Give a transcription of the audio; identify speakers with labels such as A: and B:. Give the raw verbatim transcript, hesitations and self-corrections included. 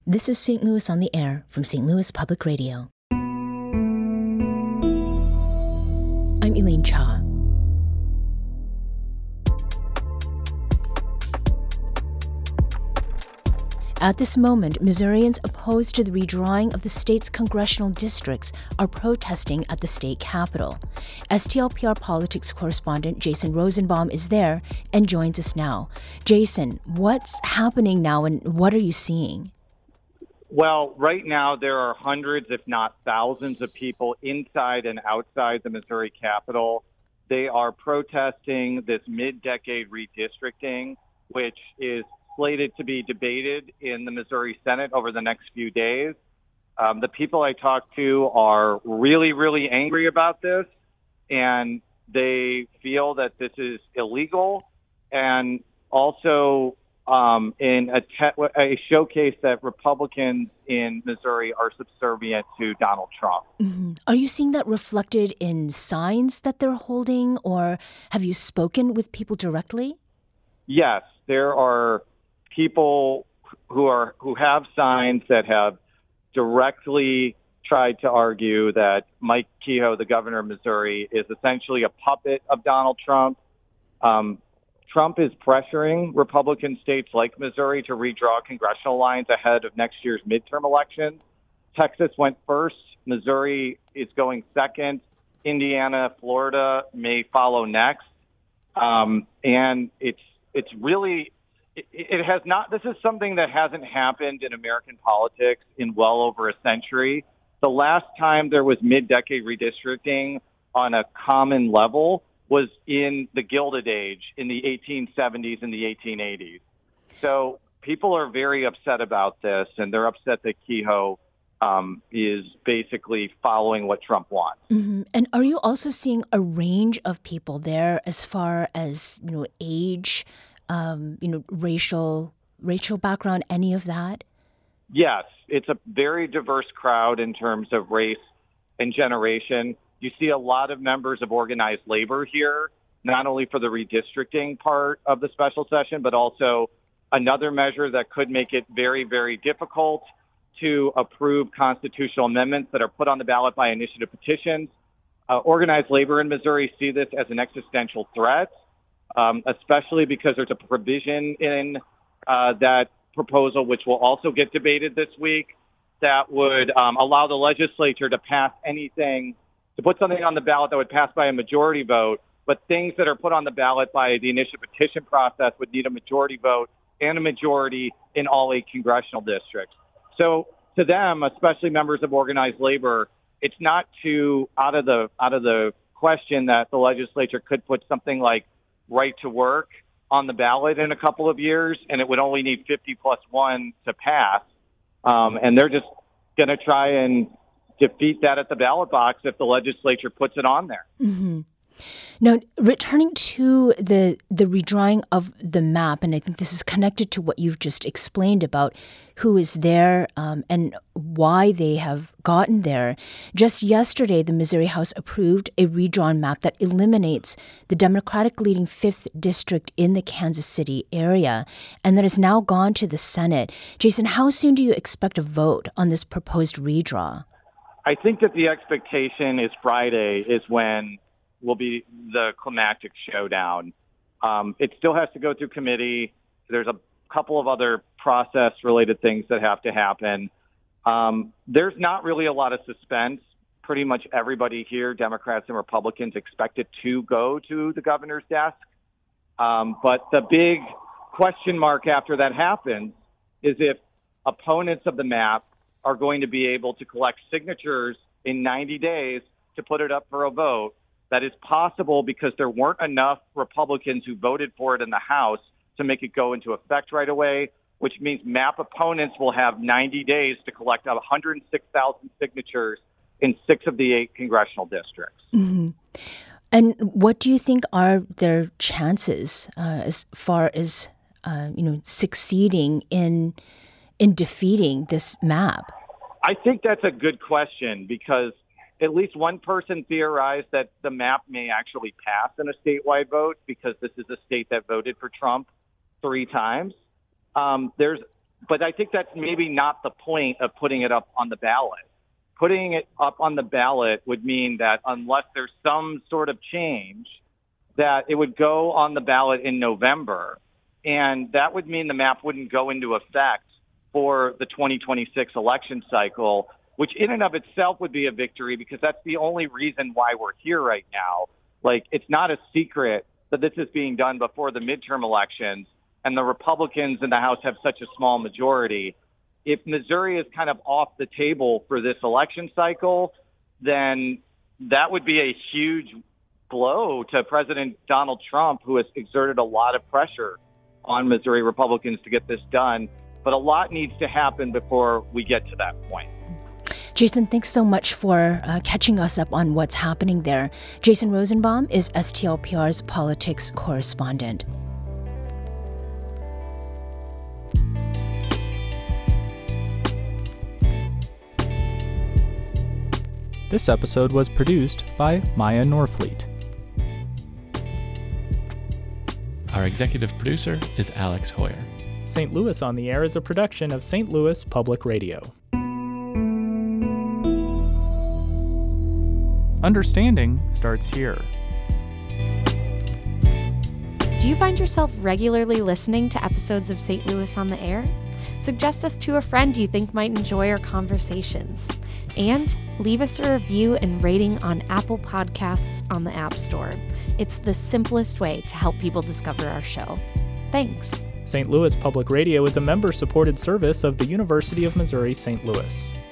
A: This is Saint Louis on the Air from Saint Louis Public Radio. I'm Elaine Cha. At this moment, Missourians opposed to the redrawing of the state's congressional districts are protesting at the state capitol. S T L P R politics correspondent Jason Rosenbaum is there and joins us now. Jason, what's happening now and what are you seeing?
B: Well, right now there are hundreds, if not thousands, of people inside and outside the Missouri Capitol. They are protesting this mid-decade redistricting, which is slated to be debated in the Missouri Senate over the next few days. Um, the people I talked to are really, really angry about this, and they feel that this is illegal and also um, in a, te- a showcase that Republicans in Missouri are subservient to Donald Trump.
A: Mm-hmm. Are you seeing that reflected in signs that they're holding, or have you spoken with people directly?
B: Yes, there are people who are who have signs that have directly tried to argue that Mike Kehoe, the governor of Missouri, is essentially a puppet of Donald Trump. Um, Trump is pressuring Republican states like Missouri to redraw congressional lines ahead of next year's midterm elections. Texas went first. Missouri is going second. Indiana, Florida may follow next. Um, and it's it's really It, it has not. This is something that hasn't happened in American politics in well over a century. The last time there was mid-decade redistricting on a common level was in the Gilded Age in the eighteen seventies and the eighteen eighties. So people are very upset about this, and they're upset that Kehoe um, is basically following what Trump wants.
A: Mm-hmm. And are you also seeing a range of people there as far as, you know, age, Um, you know, racial, racial background, any of that?
B: Yes, it's a very diverse crowd in terms of race and generation. You see a lot of members of organized labor here, not only for the redistricting part of the special session, but also another measure that could make it very, very difficult to approve constitutional amendments that are put on the ballot by initiative petitions. Uh, organized labor in Missouri see this as an existential threat. Um, especially because there's a provision in uh, that proposal, which will also get debated this week, that would um, allow the legislature to pass anything, to put something on the ballot that would pass by a majority vote, but things that are put on the ballot by the initiative petition process would need a majority vote and a majority in all eight congressional districts. So to them, especially members of organized labor, it's not too out of the out of the question that the legislature could put something like right to work on the ballot in a couple of years, and it would only need fifty plus one to pass. Um, and they're just going to try and defeat that at the ballot box if the legislature puts it on there.
A: Mm-hmm. Now, returning to the the redrawing of the map, and I think this is connected to what you've just explained about who is there um, and why they have gotten there. Just yesterday, the Missouri House approved a redrawn map that eliminates the Democratic-leading fifth District in the Kansas City area, and that has now gone to the Senate. Jason, how soon do you expect a vote on this proposed redraw?
B: I think that the expectation is Friday is when will be the climactic showdown. Um, it still has to go through committee. There's a couple of other process-related things that have to happen. Um, there's not really a lot of suspense. Pretty much everybody here, Democrats and Republicans, expect it to go to the governor's desk. Um, but the big question mark after that happens is if opponents of the map are going to be able to collect signatures in ninety days to put it up for a vote. That is possible because there weren't enough Republicans who voted for it in the House to make it go into effect right away, which means map opponents will have ninety days to collect one hundred six thousand signatures in six of the eight congressional districts.
A: Mm-hmm. And what do you think are their chances uh, as far as uh, you know succeeding in in defeating this map?
B: I think that's a good question because at least one person theorized that the map may actually pass in a statewide vote because this is a state that voted for Trump three times. Um, there's but I think that's maybe not the point of putting it up on the ballot. Putting it up on the ballot would mean that unless there's some sort of change, that it would go on the ballot in November. And that would mean the map wouldn't go into effect for the twenty twenty-six election cycle, which in and of itself would be a victory because that's the only reason why we're here right now. Like, it's not a secret that this is being done before the midterm elections, and the Republicans in the House have such a small majority. If Missouri is kind of off the table for this election cycle, then that would be a huge blow to President Donald Trump, who has exerted a lot of pressure on Missouri Republicans to get this done. But a lot needs to happen before we get to that point.
A: Jason, thanks so much for uh, catching us up on what's happening there. Jason Rosenbaum is S T L P R's politics correspondent.
C: This episode was produced by Maya Norfleet.
D: Our executive producer is Alex Hoyer.
C: Saint Louis on the Air is a production of Saint Louis Public Radio. Understanding starts here.
E: Do you find yourself regularly listening to episodes of Saint Louis on the Air? Suggest us to a friend you think might enjoy our conversations. And leave us a review and rating on Apple Podcasts on the App Store. It's the simplest way to help people discover our show. Thanks.
C: Saint Louis Public Radio is a member-supported service of the University of Missouri Saint Louis.